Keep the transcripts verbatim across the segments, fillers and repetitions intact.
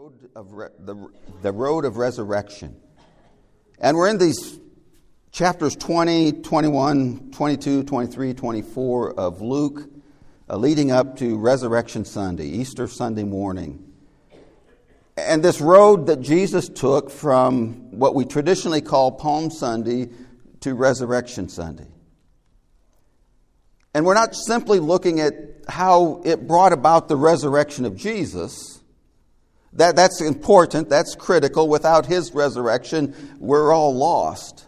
road of re- the, the road of resurrection. And we're in these chapters twenty, twenty-one, twenty-two, twenty-three, twenty-four of Luke, uh, leading up to Resurrection Sunday, Easter Sunday morning. And this road that Jesus took from what we traditionally call Palm Sunday to Resurrection Sunday. And we're not simply looking at how it brought about the resurrection of Jesus. That, that's important, that's critical. Without His resurrection, we're all lost.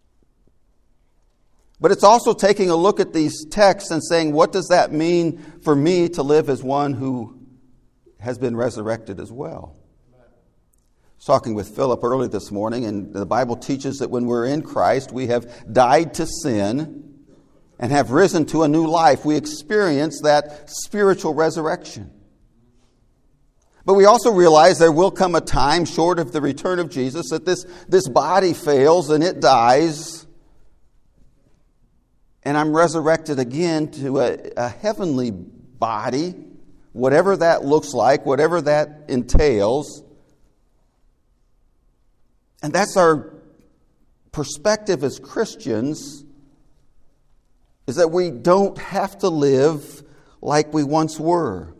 But it's also taking a look at these texts and saying, what does that mean for me to live as one who has been resurrected as well? I was talking with Philip early this morning, and the Bible teaches that when we're in Christ, we have died to sin and have risen to a new life. We experience that spiritual resurrection. But we also realize there will come a time, short of the return of Jesus, that this, this body fails and it dies. And I'm resurrected again to a, a heavenly body, whatever that looks like, whatever that entails. And that's our perspective as Christians, is that we don't have to live like we once were.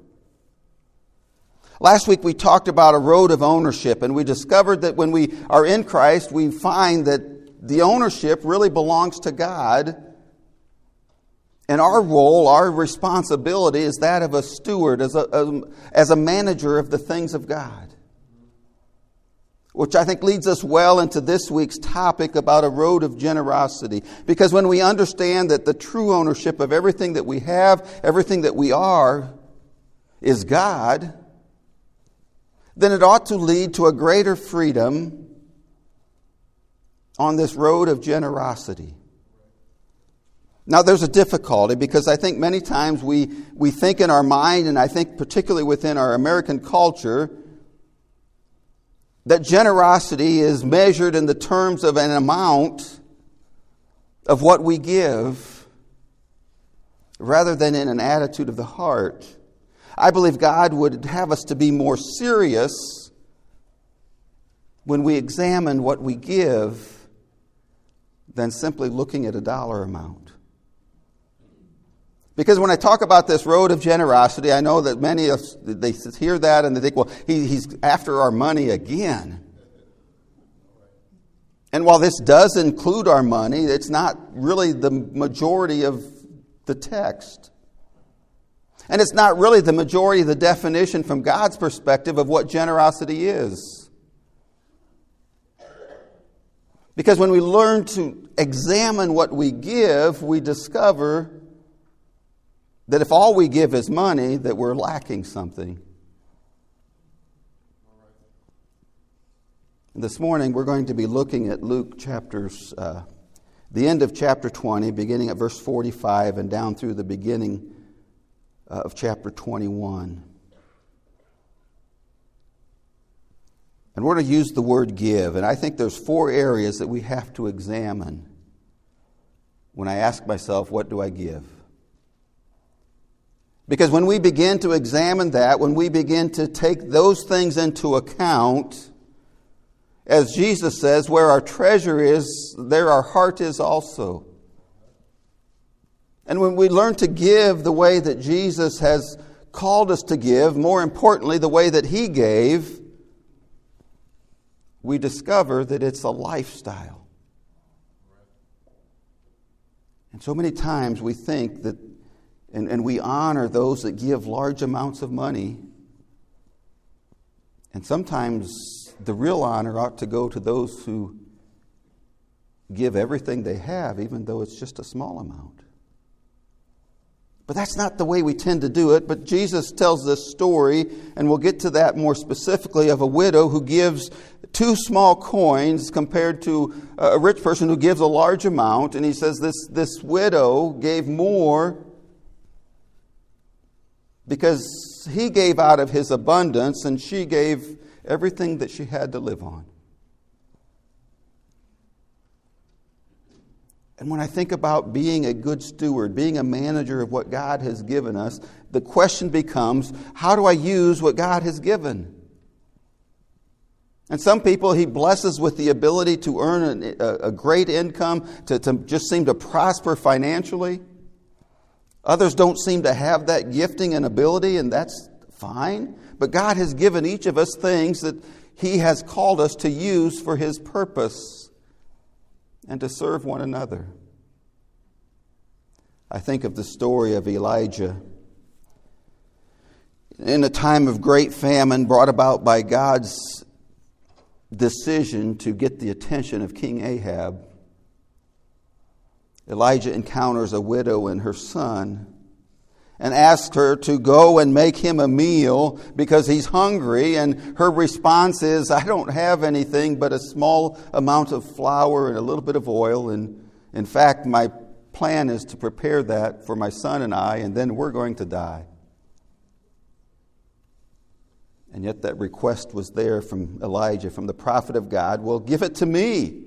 Last week we talked about a road of ownership, and we discovered that when we are in Christ, we find that the ownership really belongs to God. And our role, our responsibility is that of a steward, as a, as a manager of the things of God. Which I think leads us well into this week's topic about a road of generosity. Because when we understand that the true ownership of everything that we have, everything that we are, is God, then it ought to lead to a greater freedom on this road of generosity. Now, there's a difficulty, because I think many times we, we think in our mind, and I think particularly within our American culture, that generosity is measured in the terms of an amount of what we give, rather than in an attitude of the heart. I believe God would have us to be more serious when we examine what we give than simply looking at a dollar amount. Because when I talk about this road of generosity, I know that many of us, they hear that and they think, well, he, he's after our money again. And while this does include our money, it's not really the majority of the text. And it's not really the majority of the definition from God's perspective of what generosity is. Because when we learn to examine what we give, we discover that if all we give is money, that we're lacking something. This morning we're going to be looking at Luke chapters, uh, the end of chapter twenty, beginning at verse forty-five and down through the beginning of chapter twenty-one. And we're going to use the word give. And I think there's four areas that we have to examine when I ask myself, what do I give? Because when we begin to examine that, when we begin to take those things into account, as Jesus says, where our treasure is, there our heart is also. And when we learn to give the way that Jesus has called us to give, more importantly, the way that He gave, we discover that it's a lifestyle. And so many times we think that, and, and we honor those that give large amounts of money. And sometimes the real honor ought to go to those who give everything they have, even though it's just a small amount. But that's not the way we tend to do it. But Jesus tells this story, and we'll get to that more specifically, of a widow who gives two small coins compared to a rich person who gives a large amount. And he says this, this widow gave more because he gave out of his abundance, and she gave everything that she had to live on. And when I think about being a good steward, being a manager of what God has given us, the question becomes, how do I use what God has given? And some people He blesses with the ability to earn a, a great income, to, to just seem to prosper financially. Others don't seem to have that gifting and ability, and that's fine. But God has given each of us things that He has called us to use for His purpose and to serve one another. I think of the story of Elijah. In a time of great famine brought about by God's decision to get the attention of King Ahab, Elijah encounters a widow and her son and asks her to go and make him a meal because he's hungry. And her response is, I don't have anything but a small amount of flour and a little bit of oil. And in fact, my plan is to prepare that for my son and I, and then we're going to die. And yet that request was there from Elijah, from the prophet of God. Well, give it to me.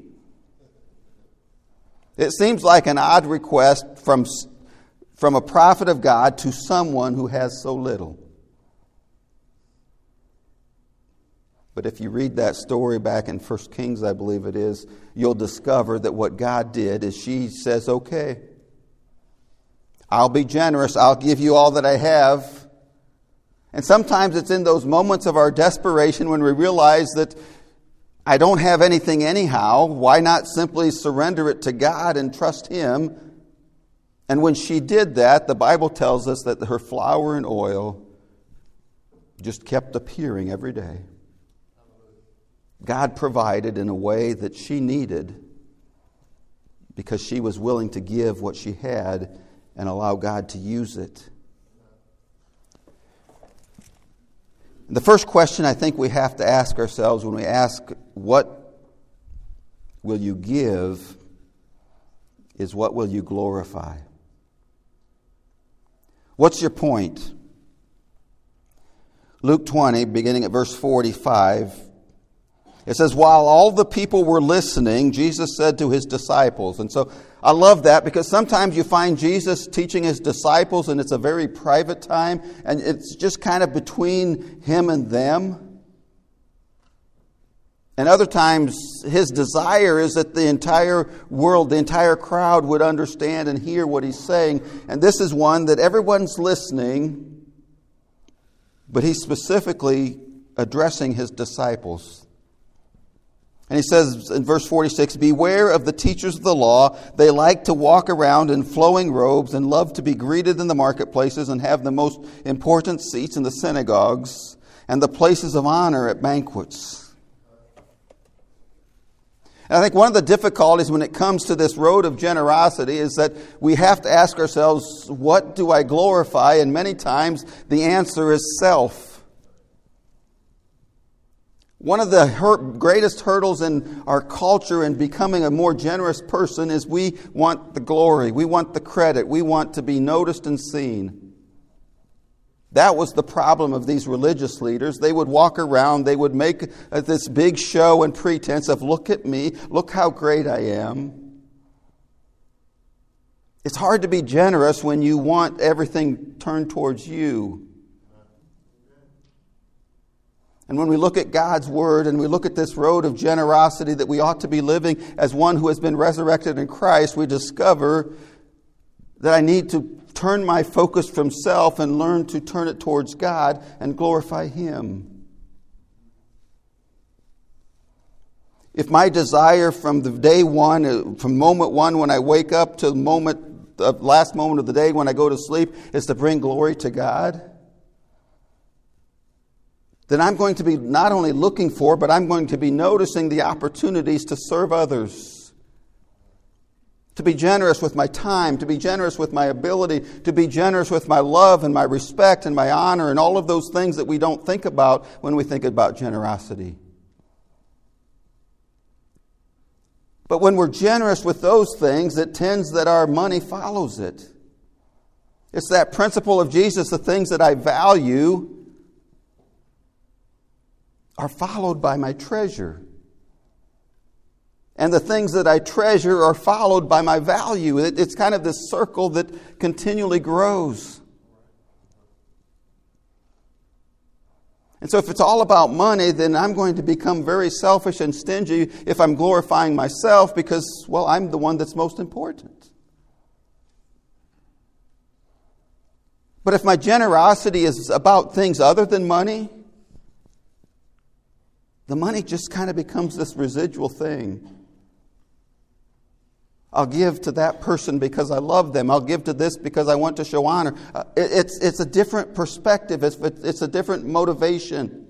It seems like an odd request from, from a prophet of God to someone who has so little. But if you read that story back in First Kings, I believe it is, you'll discover that what God did is she says, okay, I'll be generous. I'll give you all that I have. And sometimes it's in those moments of our desperation when we realize that I don't have anything anyhow. Why not simply surrender it to God and trust Him? And when she did that, the Bible tells us that her flour and oil just kept appearing every day. God provided in a way that she needed because she was willing to give what she had and allow God to use it. The first question I think we have to ask ourselves when we ask, what will you give, is what will you glorify? What's your point? Luke twenty, beginning at verse forty-five, it says, while all the people were listening, Jesus said to His disciples. And so I love that because sometimes you find Jesus teaching His disciples and it's a very private time and it's just kind of between Him and them. And other times His desire is that the entire world, the entire crowd would understand and hear what He's saying. And this is one that everyone's listening, but He's specifically addressing His disciples. And He says in verse forty-six, beware of the teachers of the law. They like to walk around in flowing robes and love to be greeted in the marketplaces and have the most important seats in the synagogues and the places of honor at banquets. And I think one of the difficulties when it comes to this road of generosity is that we have to ask ourselves, what do I glorify? And many times the answer is self. One of the hurt, greatest hurdles in our culture in becoming a more generous person is we want the glory. We want the credit. We want to be noticed and seen. That was the problem of these religious leaders. They would walk around. They would make this big show and pretense of, look at me. Look how great I am. It's hard to be generous when you want everything turned towards you. And when we look at God's Word and we look at this road of generosity that we ought to be living as one who has been resurrected in Christ, we discover that I need to turn my focus from self and learn to turn it towards God and glorify Him. If my desire from the day one, from moment one when I wake up to the moment, the last moment of the day when I go to sleep is to bring glory to God, then I'm going to be not only looking for, but I'm going to be noticing the opportunities to serve others. To be generous with my time, to be generous with my ability, to be generous with my love and my respect and my honor and all of those things that we don't think about when we think about generosity. But when we're generous with those things, it tends that our money follows it. It's that principle of Jesus, the things that I value are followed by my treasure. And the things that I treasure are followed by my value. It, it's kind of this circle that continually grows. And so if it's all about money, then I'm going to become very selfish and stingy if I'm glorifying myself because, well, I'm the one that's most important. But if my generosity is about things other than money, the money just kind of becomes this residual thing. I'll give to that person because I love them. I'll give to this because I want to show honor. Uh, it, it's, it's a different perspective. It's, it's a different motivation.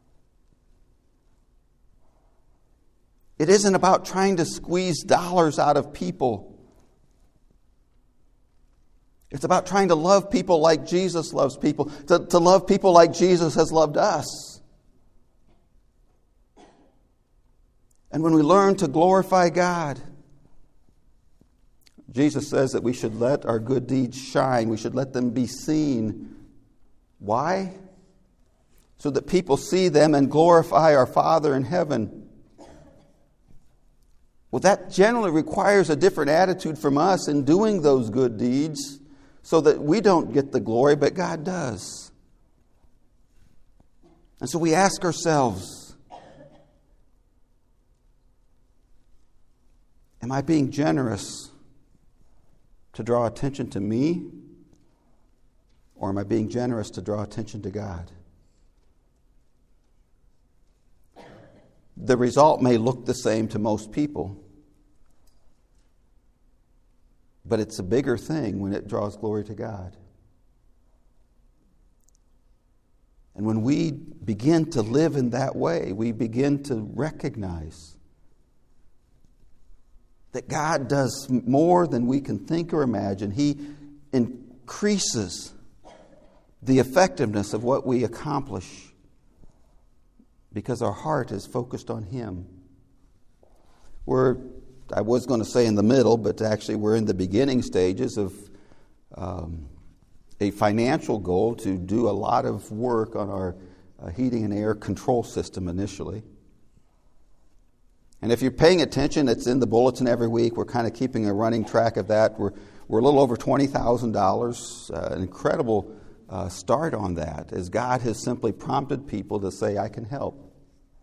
It isn't about trying to squeeze dollars out of people. It's about trying to love people like Jesus loves people, to, to love people like Jesus has loved us. And when we learn to glorify God, Jesus says that we should let our good deeds shine. We should let them be seen. Why? So that people see them and glorify our Father in heaven. Well, that generally requires a different attitude from us in doing those good deeds so that we don't get the glory, but God does. And so we ask ourselves, am I being generous to draw attention to me? Or am I being generous to draw attention to God? The result may look the same to most people, but it's a bigger thing when it draws glory to God. And when we begin to live in that way, we begin to recognize that God does more than we can think or imagine. He increases the effectiveness of what we accomplish because our heart is focused on Him. We're, I was going to say in the middle, but actually we're in the beginning stages of um, a financial goal to do a lot of work on our uh, heating and air control system initially. And if you're paying attention, it's in the bulletin every week. We're kind of keeping a running track of that. We're we're a little over twenty thousand dollars, uh, an incredible uh, start on that, as God has simply prompted people to say, I can help.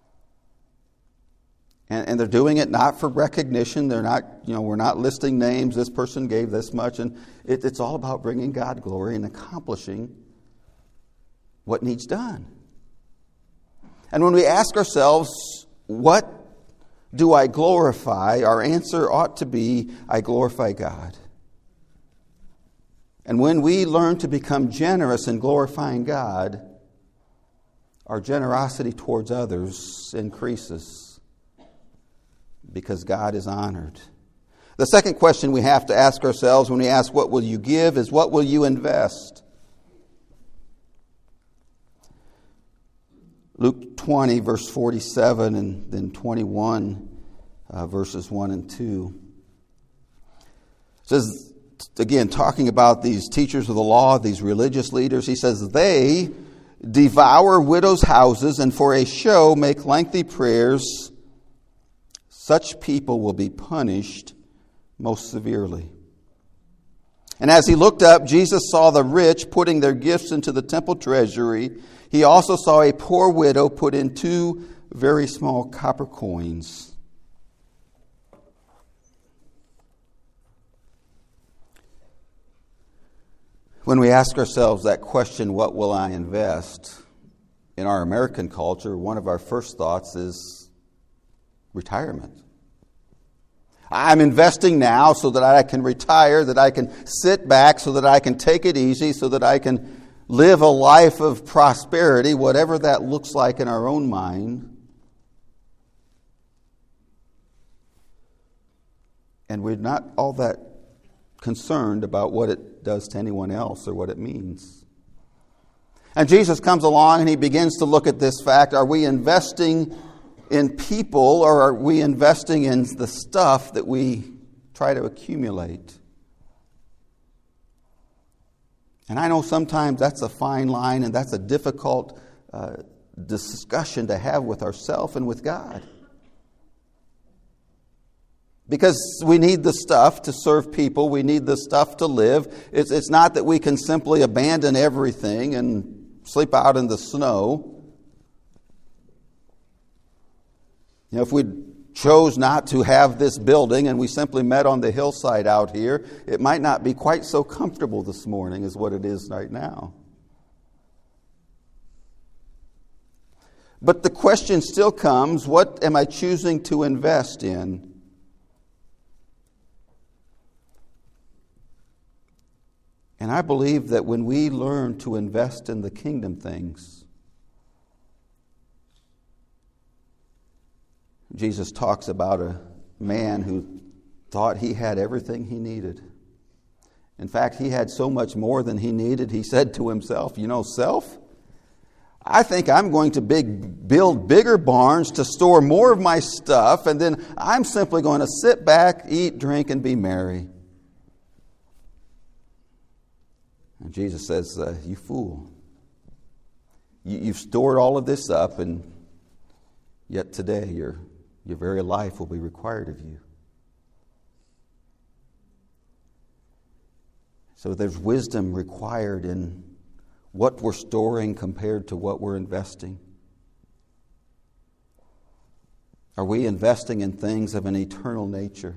And, and they're doing it not for recognition. They're not, you know, we're not listing names. This person gave this much. And it, it's all about bringing God glory and accomplishing what needs done. And when we ask ourselves, what do I glorify? Our answer ought to be, I glorify God. And when we learn to become generous in glorifying God, our generosity towards others increases because God is honored. The second question we have to ask ourselves when we ask, what will you give, is what will you invest? Luke twenty, verse forty-seven, and then twenty-one, uh, verses one and two. It says, again, talking about these teachers of the law, these religious leaders, he says, they devour widows' houses and for a show make lengthy prayers. Such people will be punished most severely. And as he looked up, Jesus saw the rich putting their gifts into the temple treasury. He also saw a poor widow put in two very small copper coins. When we ask ourselves that question, what will I invest? In our American culture, one of our first thoughts is retirement. I'm investing now so that I can retire, that I can sit back, so that I can take it easy, so that I can live a life of prosperity, whatever that looks like in our own mind. And we're not all that concerned about what it does to anyone else or what it means. And Jesus comes along and he begins to look at this fact. Are we investing in people, or are we investing in the stuff that we try to accumulate? And I know sometimes that's a fine line and that's a difficult uh, discussion to have with ourselves and with God. Because we need the stuff to serve people. We need the stuff to live. It's, it's not that we can simply abandon everything and sleep out in the snow. Now, if we chose not to have this building and we simply met on the hillside out here, it might not be quite so comfortable this morning as what it is right now. But the question still comes, what am I choosing to invest in? And I believe that when we learn to invest in the kingdom things, Jesus talks about a man who thought he had everything he needed. In fact, he had so much more than he needed, he said to himself, you know, self, I think I'm going to big, build bigger barns to store more of my stuff, and then I'm simply going to sit back, eat, drink, and be merry. And Jesus says, uh, you fool. You, you've stored all of this up, and yet today your, your very life will be required of you. So there's wisdom required in what we're storing compared to what we're investing. Are we investing in things of an eternal nature?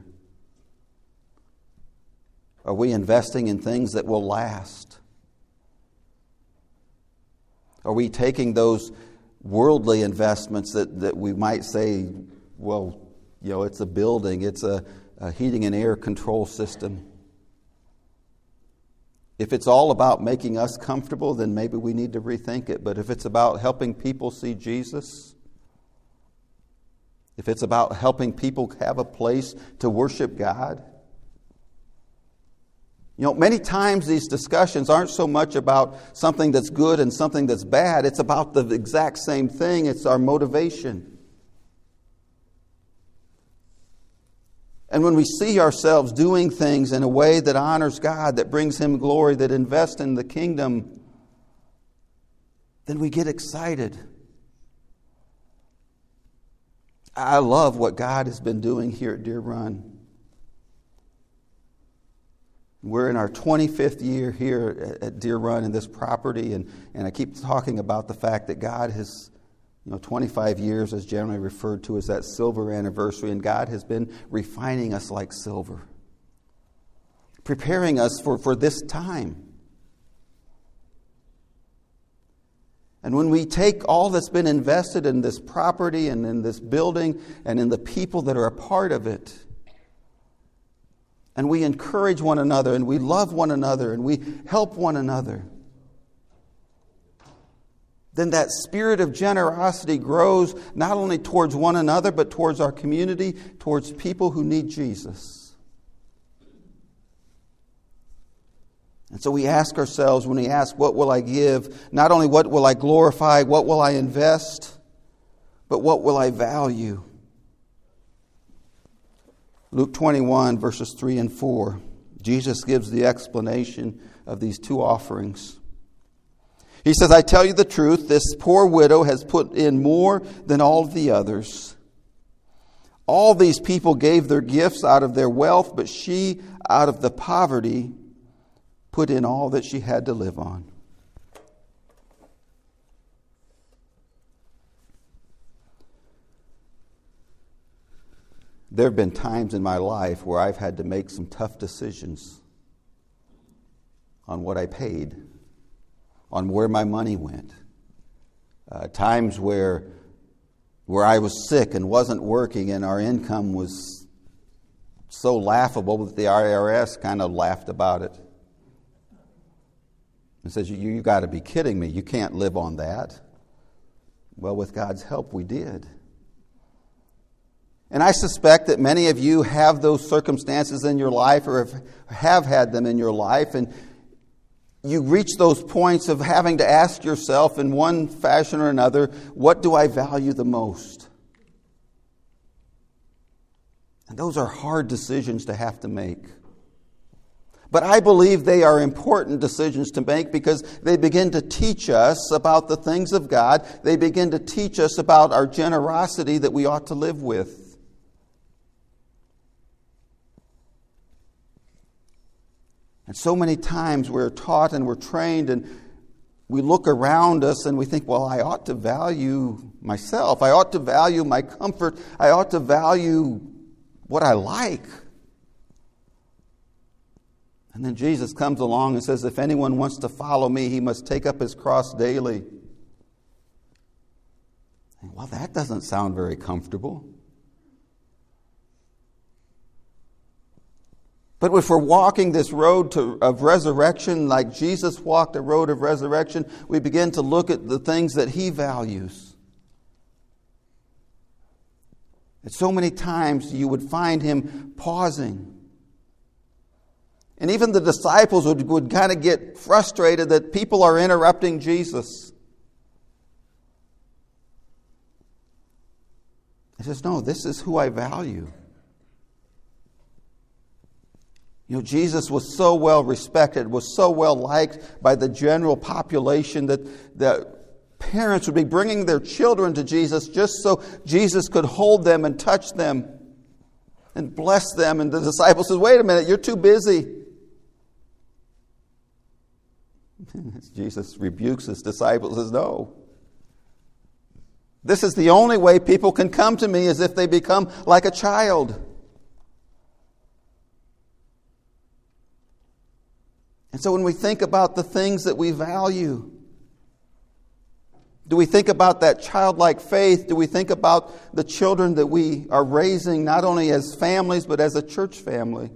Are we investing in things that will last? Are we taking those worldly investments that, that we might say, well, you know, it's a building, it's a, a heating and air control system. If it's all about making us comfortable, then maybe we need to rethink it. But if it's about helping people see Jesus, if it's about helping people have a place to worship God, you know, many times these discussions aren't so much about something that's good and something that's bad. It's about the exact same thing. It's our motivation. And when we see ourselves doing things in a way that honors God, that brings Him glory, that invests in the kingdom, then we get excited. I love what God has been doing here at Deer Run. We're in our twenty-fifth year here at Deer Run in this property, and, and I keep talking about the fact that God has, you know, twenty-five years is generally referred to as that silver anniversary, and God has been refining us like silver, preparing us for, for this time. And when we take all that's been invested in this property and in this building and in the people that are a part of it, and we encourage one another, and we love one another, and we help one another, then that spirit of generosity grows not only towards one another, but towards our community, towards people who need Jesus. And so we ask ourselves, when we ask, what will I give? Not only what will I glorify, what will I invest, but what will I value? Luke twenty-one, verses three and four. Jesus gives the explanation of these two offerings. He says, I tell you the truth, this poor widow has put in more than all of the others. All these people gave their gifts out of their wealth, but she, out of the poverty, put in all that she had to live on. There have been times in my life where I've had to make some tough decisions on what I paid, on where my money went. Uh, times where where I was sick and wasn't working, and our income was so laughable that the I R S kind of laughed about it. And says, you, you got to be kidding me. You can't live on that. Well, with God's help, we did. And I suspect that many of you have those circumstances in your life, or have, have had them in your life, and you reach those points of having to ask yourself in one fashion or another, what do I value the most? And those are hard decisions to have to make. But I believe they are important decisions to make because they begin to teach us about the things of God. They begin to teach us about our generosity that we ought to live with. And so many times we're taught and we're trained, and we look around us and we think, well, I ought to value myself. I ought to value my comfort. I ought to value what I like. And then Jesus comes along and says, if anyone wants to follow me, he must take up his cross daily. Well, that doesn't sound very comfortable. But if we're walking this road to, of resurrection, like Jesus walked a road of resurrection, we begin to look at the things that he values. And so many times you would find him pausing. And even the disciples would, would kind of get frustrated that people are interrupting Jesus. He says, no, this is who I value. You know, Jesus was so well respected, was so well liked by the general population that the parents would be bringing their children to Jesus just so Jesus could hold them and touch them and bless them. And the disciple says, wait a minute, you're too busy. Jesus rebukes his disciples and says, no. This is the only way people can come to me, is if they become like a child. And so when we think about the things that we value, do we think about that childlike faith? Do we think about the children that we are raising, not only as families, but as a church family?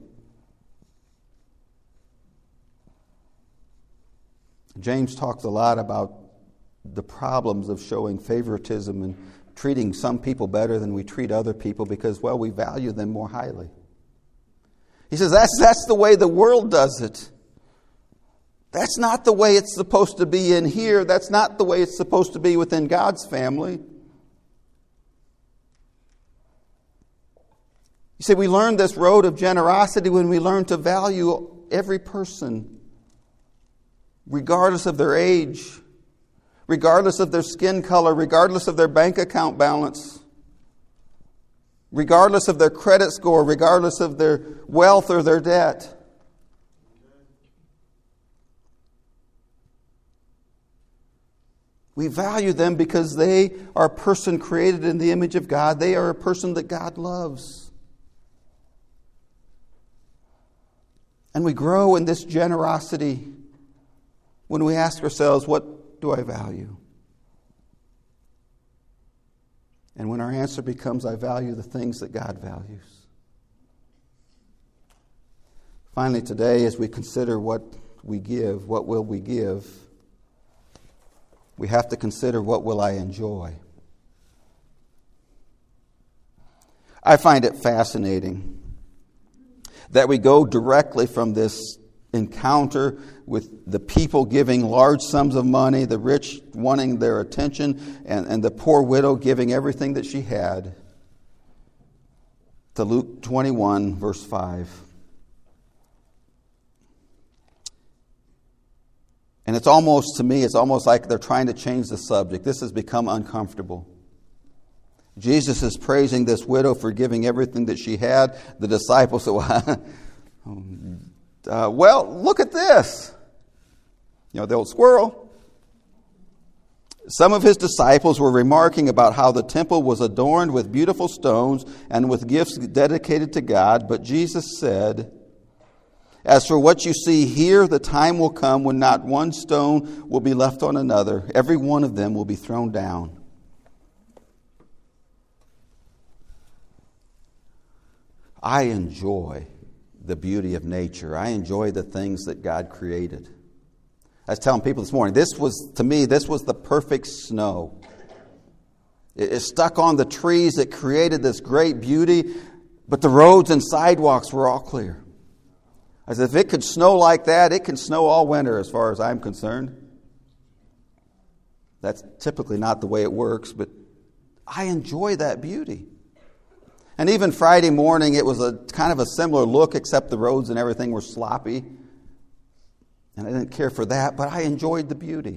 James talks a lot about the problems of showing favoritism and treating some people better than we treat other people because, well, we value them more highly. He says that's, that's the way the world does it. That's not the way it's supposed to be in here. That's not the way it's supposed to be within God's family. You see, we learn this road of generosity when we learn to value every person, regardless of their age, regardless of their skin color, regardless of their bank account balance, regardless of their credit score, regardless of their wealth or their debt. We value them because they are a person created in the image of God. They are a person that God loves. And we grow in this generosity when we ask ourselves, what do I value? And when our answer becomes, I value the things that God values. Finally, today, as we consider what we give, what will we give, we have to consider, what will I enjoy? I find it fascinating that we go directly from this encounter with the people giving large sums of money, the rich wanting their attention, and, and the poor widow giving everything that she had, to Luke twenty-one, verse five. And it's almost, to me, it's almost like they're trying to change the subject. This has become uncomfortable. Jesus is praising this widow for giving everything that she had. The disciples said, well, uh, well, look at this. You know, the old squirrel. Some of his disciples were remarking about how the temple was adorned with beautiful stones and with gifts dedicated to God. But Jesus said, as for what you see here, the time will come when not one stone will be left on another. Every one of them will be thrown down. I enjoy the beauty of nature. I enjoy the things that God created. I was telling people this morning, this was, to me, this was the perfect snow. It, it stuck on the trees. It created this great beauty, but the roads and sidewalks were all clear. As if it could snow like that, it can snow all winter as far as I'm concerned. That's typically not the way it works, but I enjoy that beauty. And even Friday morning, it was a kind of a similar look, except the roads and everything were sloppy. And I didn't care for that, but I enjoyed the beauty.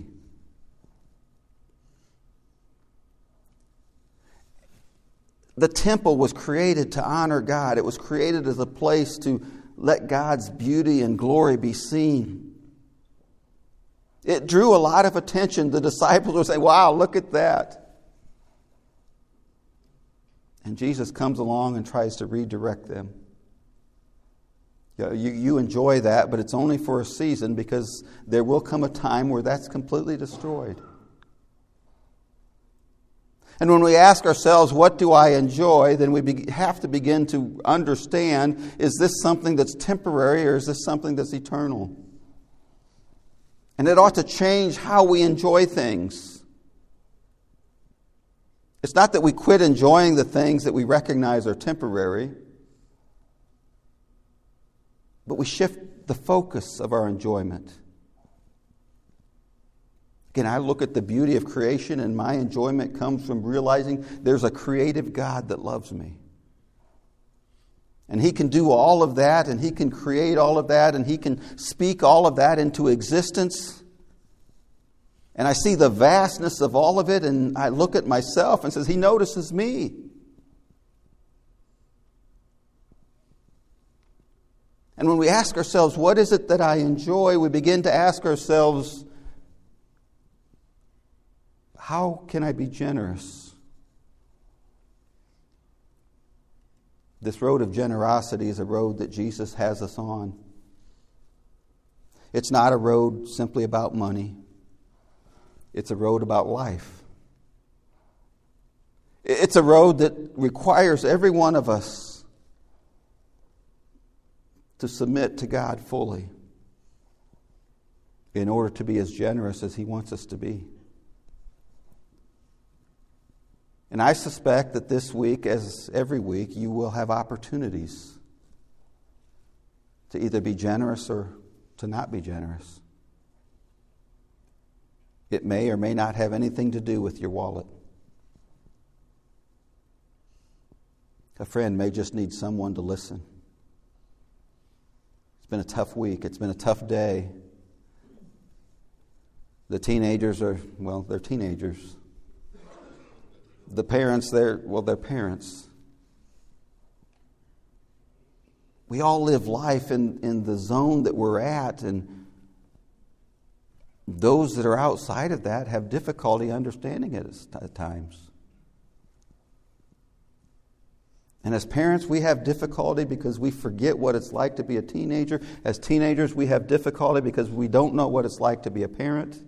The temple was created to honor God. It was created as a place to let God's beauty and glory be seen. It drew a lot of attention. The disciples would say, wow, look at that. And Jesus comes along and tries to redirect them. You, you enjoy that, but it's only for a season, because there will come a time where that's completely destroyed. And when we ask ourselves, what do I enjoy? Then we be, have to begin to understand, is this something that's temporary or is this something that's eternal? And it ought to change how we enjoy things. It's not that we quit enjoying the things that we recognize are temporary, but we shift the focus of our enjoyment. Again, I look at the beauty of creation, and my enjoyment comes from realizing there's a creative God that loves me. And He can do all of that, and He can create all of that, and He can speak all of that into existence. And I see the vastness of all of it, and I look at myself and says, He notices me. And when we ask ourselves, what is it that I enjoy? We begin to ask ourselves, how can I be generous? This road of generosity is a road that Jesus has us on. It's not a road simply about money. It's a road about life. It's a road that requires every one of us to submit to God fully in order to be as generous as He wants us to be. And I suspect that this week, as every week, you will have opportunities to either be generous or to not be generous. It may or may not have anything to do with your wallet. A friend may just need someone to listen. It's been a tough week. It's been a tough day. The teenagers are, well, they're teenagers. The parents, they're, well, they're parents. We all live life in, in the zone that we're at, and those that are outside of that have difficulty understanding it at times. And as parents, we have difficulty because we forget what it's like to be a teenager. As teenagers, we have difficulty because we don't know what it's like to be a parent.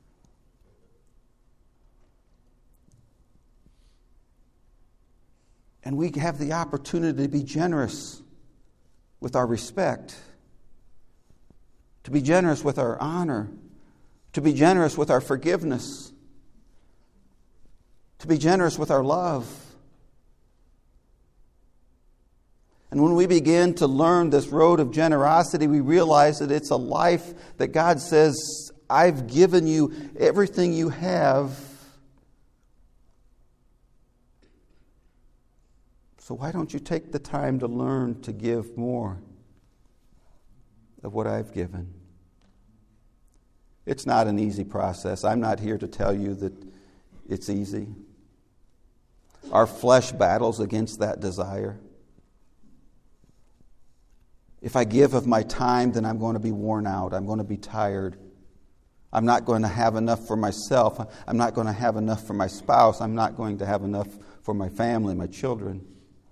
And we have the opportunity to be generous with our respect, to be generous with our honor, to be generous with our forgiveness, to be generous with our love. And when we begin to learn this road of generosity, we realize that it's a life that God says, I've given you everything you have. So why don't you take the time to learn to give more of what I've given? It's not an easy process. I'm not here to tell you that it's easy. Our flesh battles against that desire. If I give of my time, then I'm going to be worn out. I'm going to be tired. I'm not going to have enough for myself. I'm not going to have enough for my spouse. I'm not going to have enough for my family, my children.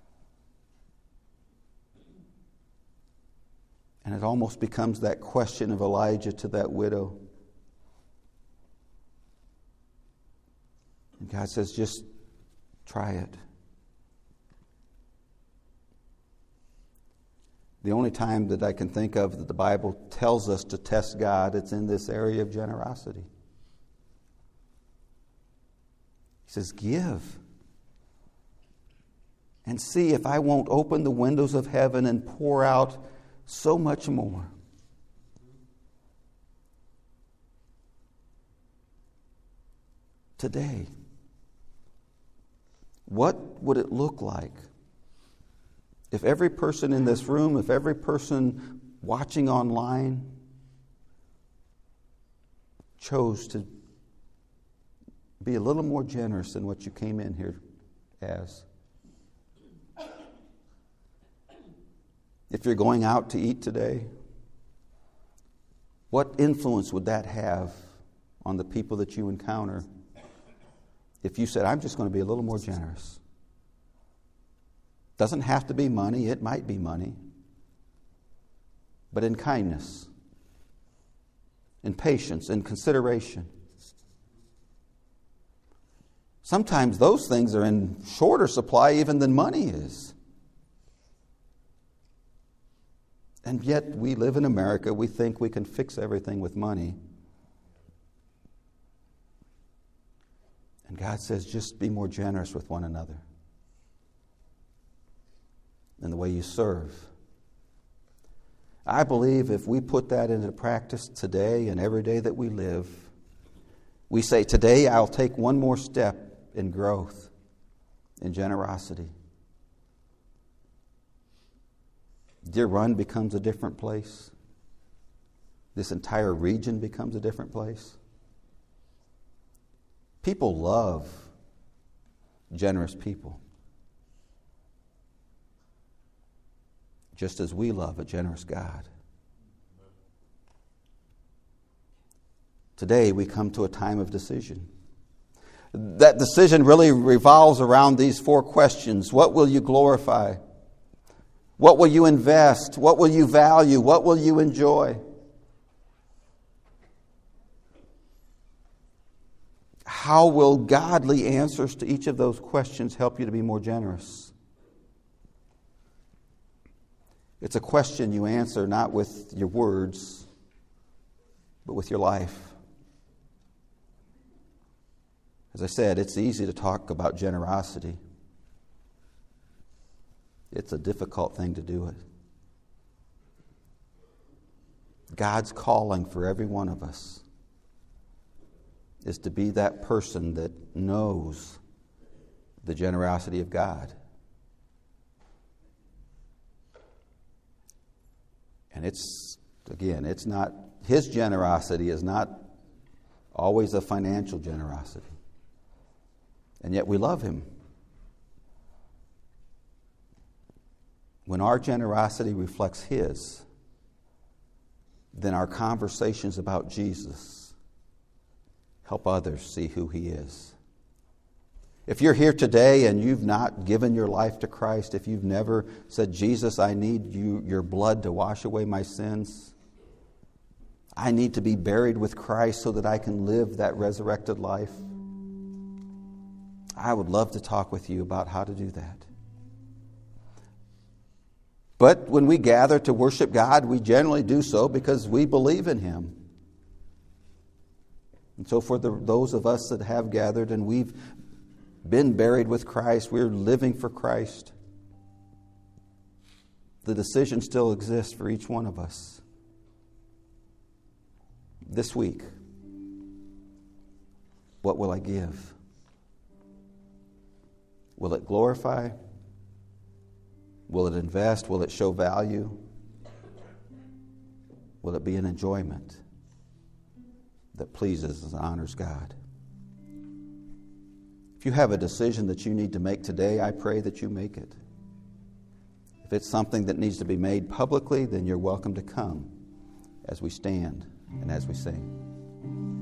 And it almost becomes that question of Elijah to that widow. And God says, just try it. The only time that I can think of that the Bible tells us to test God, it's in this area of generosity. He says, give. And see if I won't open the windows of heaven and pour out so much more. Today, what would it look like if every person in this room, if every person watching online chose to be a little more generous than what you came in here as? If you're going out to eat today, what influence would that have on the people that you encounter if you said, I'm just going to be a little more generous? Doesn't have to be money. It might be money. But in kindness, in patience, in consideration. Sometimes those things are in shorter supply even than money is. And yet we live in America. We think we can fix everything with money. And God says, just be more generous with one another in the way you serve. I believe if we put that into practice today and every day that we live, we say, today I'll take one more step in growth, in generosity. Deer Run becomes a different place. This entire region becomes a different place. People love generous people, just as we love a generous God. Today we come to a time of decision. That decision really revolves around these four questions. What will you glorify? What will you invest? What will you value? What will you enjoy? How will godly answers to each of those questions help you to be more generous? It's a question you answer not with your words, but with your life. As I said, it's easy to talk about generosity. It's a difficult thing to do it. God's calling for every one of us is to be that person that knows the generosity of God. And it's, again, it's not, His generosity is not always a financial generosity. And yet we love Him. When our generosity reflects His, then our conversations about Jesus help others see who He is. If you're here today and you've not given your life to Christ, if you've never said, Jesus, I need you, your blood to wash away my sins, I need to be buried with Christ so that I can live that resurrected life, I would love to talk with you about how to do that. But when we gather to worship God, we generally do so because we believe in Him. And so for the, those of us that have gathered and we've been buried with Christ, we're living for Christ, the decision still exists for each one of us. This week, what will I give? Will it glorify? Will it invest? Will it show value? Will it be an enjoyment that pleases and honors God? If you have a decision that you need to make today, I pray that you make it. If it's something that needs to be made publicly, then you're welcome to come as we stand and as we sing.